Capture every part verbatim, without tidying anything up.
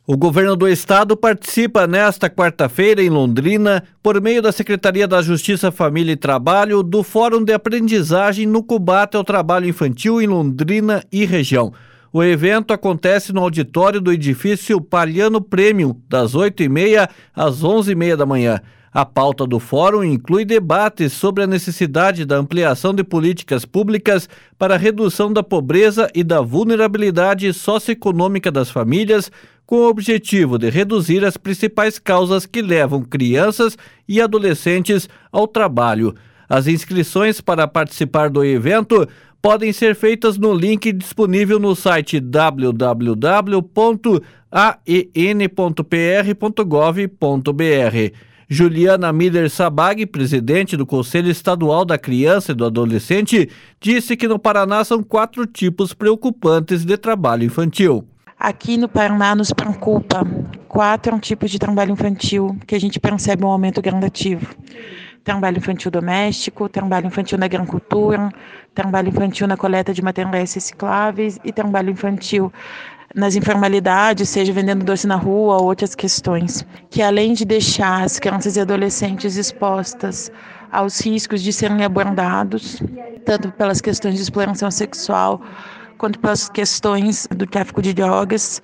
O governo do estado participa nesta quarta-feira em Londrina, por meio da Secretaria da Justiça, Família e Trabalho, do Fórum de Aprendizagem no Combate ao Trabalho Infantil em Londrina e região. O evento acontece no auditório do edifício Palhano Premium, das oito e meia às onze e meia da manhã. A pauta do fórum inclui debates sobre a necessidade da ampliação de políticas públicas para a redução da pobreza e da vulnerabilidade socioeconômica das famílias, com o objetivo de reduzir as principais causas que levam crianças e adolescentes ao trabalho. As inscrições para participar do evento podem ser feitas no link disponível no site w w w ponto a e n ponto p r ponto gov ponto b r. Juliana Miller Sabag, presidente do Conselho Estadual da Criança e do Adolescente, disse que no Paraná são quatro tipos preocupantes de trabalho infantil. Aqui no Paraná nos preocupa quatro tipos de trabalho infantil que a gente percebe um aumento gradativo. Trabalho infantil doméstico, trabalho infantil na agricultura, trabalho infantil na coleta de materiais recicláveis e trabalho infantil nas informalidades, seja vendendo doce na rua ou outras questões, que além de deixar as crianças e adolescentes expostas aos riscos de serem abordados, tanto pelas questões de exploração sexual, quanto pelas questões do tráfico de drogas,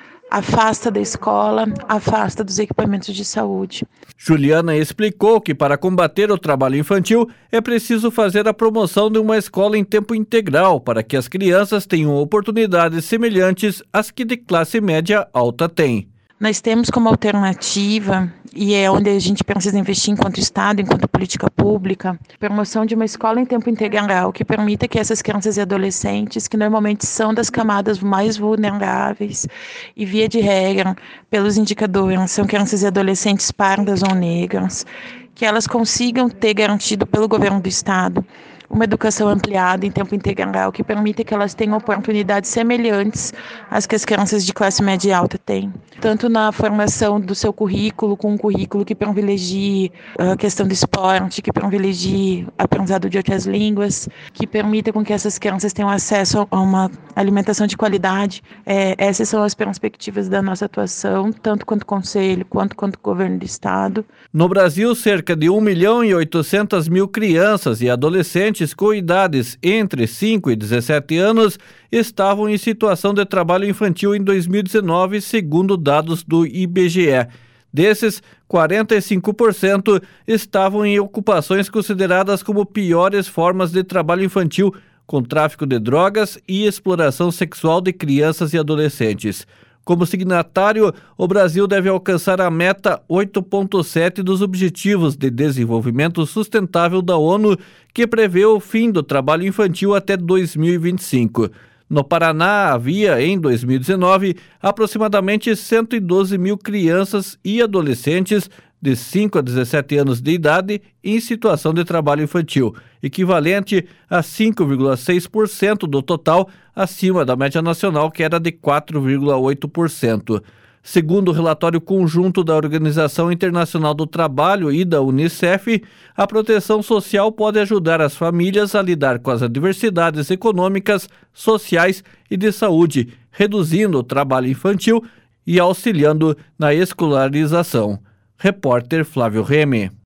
afasta da escola, afasta dos equipamentos de saúde. Juliana explicou que para combater o trabalho infantil é preciso fazer a promoção de uma escola em tempo integral para que as crianças tenham oportunidades semelhantes às que de classe média alta têm. Nós temos como alternativa, e é onde a gente precisa investir enquanto Estado, enquanto política pública, a promoção de uma escola em tempo integral que permita que essas crianças e adolescentes, que normalmente são das camadas mais vulneráveis e, via de regra, pelos indicadores, são crianças e adolescentes pardas ou negras, que elas consigam ter garantido pelo governo do Estado uma educação ampliada em tempo integral que permita que elas tenham oportunidades semelhantes às que as crianças de classe média e alta têm. Tanto na formação do seu currículo, com um currículo que privilegie a questão do esporte, que privilegie aprendizado de outras línguas, que permita com que essas crianças tenham acesso a uma alimentação de qualidade. É, essas são as perspectivas da nossa atuação, tanto quanto Conselho, quanto quanto Governo do Estado. No Brasil, cerca de um milhão e oitocentas mil crianças e adolescentes com idades entre cinco e dezessete anos estavam em situação de trabalho infantil em dois mil e dezenove, segundo dados do I B G E. Desses, quarenta e cinco por cento estavam em ocupações consideradas como piores formas de trabalho infantil, com tráfico de drogas e exploração sexual de crianças e adolescentes. Como signatário, o Brasil deve alcançar a meta oito ponto sete dos Objetivos de Desenvolvimento Sustentável da ONU, que prevê o fim do trabalho infantil até dois mil e vinte e cinco. No Paraná, havia, em dois mil e dezenove, aproximadamente cento e doze mil crianças e adolescentes de cinco a dezessete anos de idade em situação de trabalho infantil, equivalente a cinco vírgula seis por cento do total, acima da média nacional, que era de quatro vírgula oito por cento. Segundo o relatório conjunto da Organização Internacional do Trabalho e da Unicef, a proteção social pode ajudar as famílias a lidar com as adversidades econômicas, sociais e de saúde, reduzindo o trabalho infantil e auxiliando na escolarização. Repórter Flávio Reme.